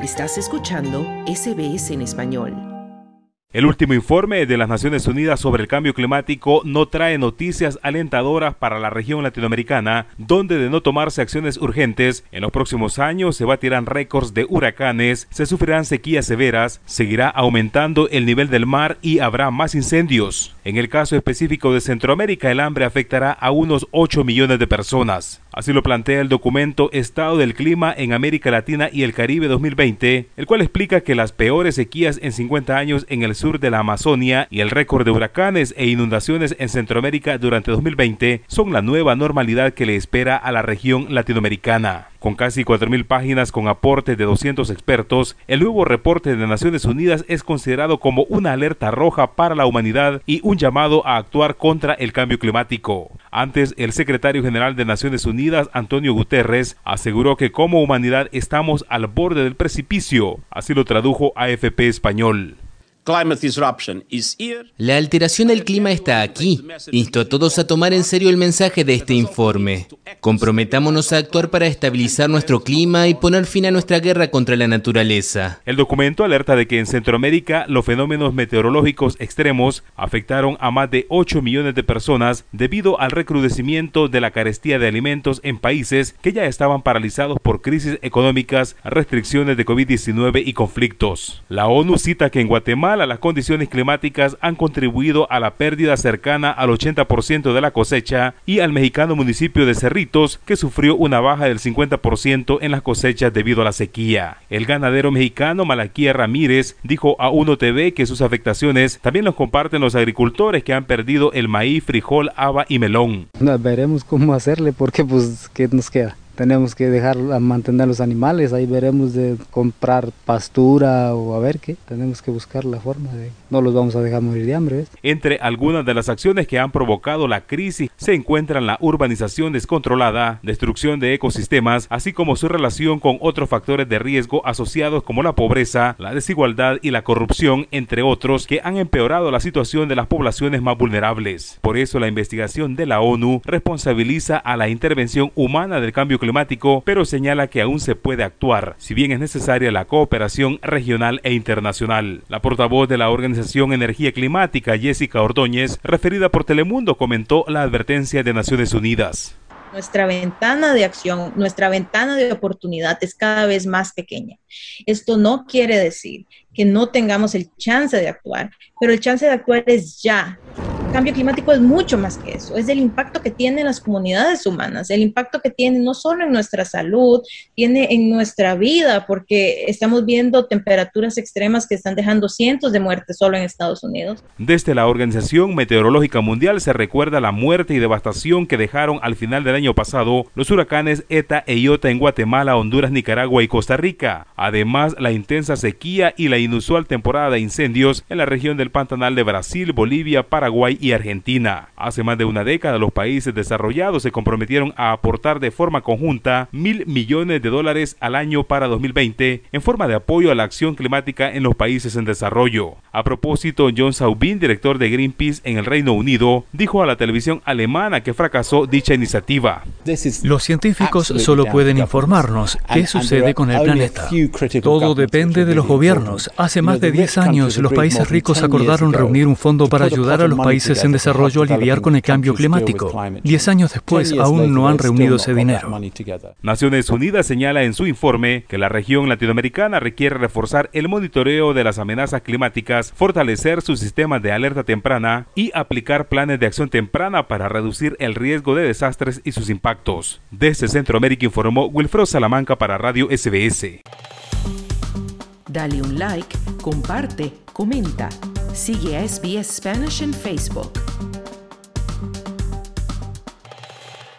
Estás escuchando SBS en español. El último informe de las Naciones Unidas sobre el cambio climático no trae noticias alentadoras para la región latinoamericana, donde de no tomarse acciones urgentes, en los próximos años se batirán récords de huracanes, se sufrirán sequías severas, seguirá aumentando el nivel del mar y habrá más incendios. En el caso específico de Centroamérica, el hambre afectará a unos 8 millones de personas. Así lo plantea el documento Estado del Clima en América Latina y el Caribe 2020, el cual explica que las peores sequías en 50 años en el sur de la Amazonia y el récord de huracanes e inundaciones en Centroamérica durante 2020 son la nueva normalidad que le espera a la región latinoamericana. Con casi 4.000 páginas con aportes de 200 expertos, el nuevo reporte de Naciones Unidas es considerado como una alerta roja para la humanidad y un llamado a actuar contra el cambio climático. Antes, el secretario general de Naciones Unidas, Antonio Guterres, aseguró que como humanidad estamos al borde del precipicio. Así lo tradujo AFP Español. La alteración del clima está aquí. Insto a todos a tomar en serio el mensaje de este informe. Comprometámonos a actuar para estabilizar nuestro clima y poner fin a nuestra guerra contra la naturaleza. El documento alerta de que en Centroamérica los fenómenos meteorológicos extremos afectaron a más de 8 millones de personas debido al recrudecimiento de la carestía de alimentos en países que ya estaban paralizados por crisis económicas, restricciones de COVID-19 y conflictos. La ONU cita que en Guatemala las condiciones climáticas han contribuido a la pérdida cercana al 80% de la cosecha y al mexicano municipio de Cerritos, que sufrió una baja del 50% en las cosechas debido a la sequía. El ganadero mexicano Malaquía Ramírez dijo a UNO TV que sus afectaciones también los comparten los agricultores que han perdido el maíz, frijol, haba y melón. Veremos cómo hacerle porque ¿qué nos queda? Tenemos que dejar a mantener los animales, ahí veremos de comprar pastura o a ver qué. Tenemos que buscar la forma de... No los vamos a dejar morir de hambre, ¿ves? Entre algunas de las acciones que han provocado la crisis se encuentran la urbanización descontrolada, destrucción de ecosistemas, así como su relación con otros factores de riesgo asociados como la pobreza, la desigualdad y la corrupción, entre otros, que han empeorado la situación de las poblaciones más vulnerables. Por eso la investigación de la ONU responsabiliza a la intervención humana del cambio climático, pero señala que aún se puede actuar, si bien es necesaria la cooperación regional e internacional. La portavoz de la Organización Energía Climática, Jessica Ordóñez, referida por Telemundo, comentó la advertencia de Naciones Unidas. Nuestra ventana de acción, nuestra ventana de oportunidad es cada vez más pequeña. Esto no quiere decir que no tengamos el chance de actuar, pero el chance de actuar es ya. El cambio climático es mucho más que eso, es el impacto que tiene en las comunidades humanas, el impacto que tiene no solo en nuestra salud, tiene en nuestra vida, porque estamos viendo temperaturas extremas que están dejando cientos de muertes solo en Estados Unidos. Desde la Organización Meteorológica Mundial se recuerda la muerte y devastación que dejaron al final del año pasado los huracanes Eta e Iota en Guatemala, Honduras, Nicaragua y Costa Rica. Además, la intensa sequía y la inusual temporada de incendios en la región del Pantanal de Brasil, Bolivia, Paraguay y Argentina. Hace más de una década los países desarrollados se comprometieron a aportar de forma conjunta $1.000 millones al año para 2020 en forma de apoyo a la acción climática en los países en desarrollo. A propósito, John Saubin, director de Greenpeace en el Reino Unido, dijo a la televisión alemana que fracasó dicha iniciativa. Los científicos solo pueden informarnos qué sucede con el planeta. Todo depende de los gobiernos. Hace más de 10 años los países ricos acordaron reunir un fondo para ayudar a los países en desarrollo a lidiar con el cambio climático. 10 años después aún no han reunido ese dinero. Naciones Unidas señala en su informe que la región latinoamericana requiere reforzar el monitoreo de las amenazas climáticas, fortalecer sus sistemas de alerta temprana y aplicar planes de acción temprana para reducir el riesgo de desastres y sus impactos. Desde Centroamérica informó Wilfredo Salamanca para Radio SBS. Dale un like, comparte, comenta. Sigue a SBS Spanish en Facebook.